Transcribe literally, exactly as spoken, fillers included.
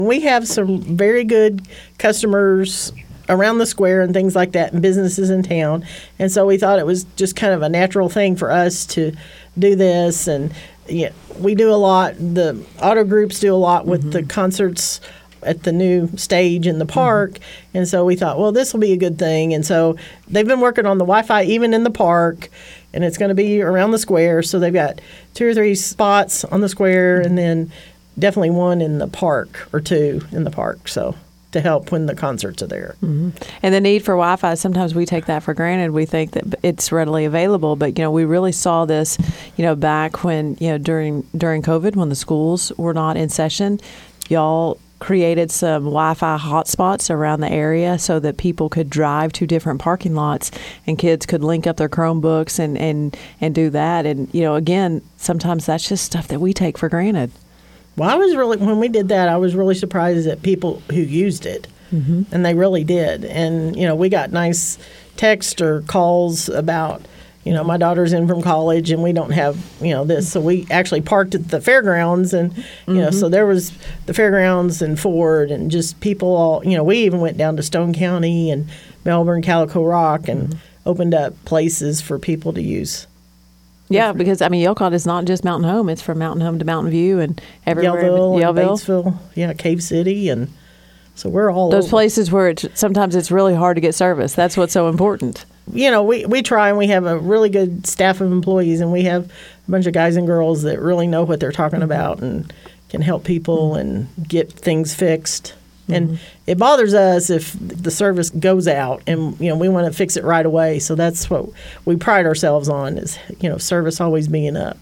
We have some very good customers around the square and things like that and businesses in town. And so we thought it was just kind of a natural thing for us to do this. And yeah, we do a lot. The auto groups do a lot with mm-hmm. the concerts at the new stage in the park. Mm-hmm. And so we thought, well, this will be a good thing. And so they've been working on the Wi-Fi even in the park, and it's going to be around the square. So they've got two or three spots on the square mm-hmm. and then definitely one in the park or two in the park. So to help when the concerts are there. Mm-hmm. And the need for Wi-Fi, sometimes we take that for granted. We think that it's readily available, but you know, we really saw this, you know, back when, you know, during during COVID, when the schools were not in session, y'all created some Wi-Fi hotspots around the area so that people could drive to different parking lots and kids could link up their Chromebooks and, and, and do that. And, you know, again, sometimes that's just stuff that we take for granted. Well, I was really, when we did that, I was really surprised at people who used it, mm-hmm. and they really did. And, you know, we got nice text or calls about, you know, my daughter's in from college and we don't have, you know, this. So we actually parked at the fairgrounds and, you mm-hmm. know, so there was the fairgrounds and Ford and just people all, you know, we even went down to Stone County and Melbourne, Calico Rock and mm-hmm. opened up places for people to use. Yeah, because, I mean, Yokot is not just Mountain Home. It's from Mountain Home to Mountain View and everywhere. Yellville, Yellville. And Batesville, yeah, Cave City. And so we're all Those over. places where it's, sometimes it's really hard to get service. That's what's so important. You know, we, we try and we have a really good staff of employees and we have a bunch of guys and girls that really know what they're talking about and can help people and get things fixed. And mm-hmm. it bothers us if the service goes out and, you know, we want to fix it right away. So that's what we pride ourselves on is, you know, service always being up.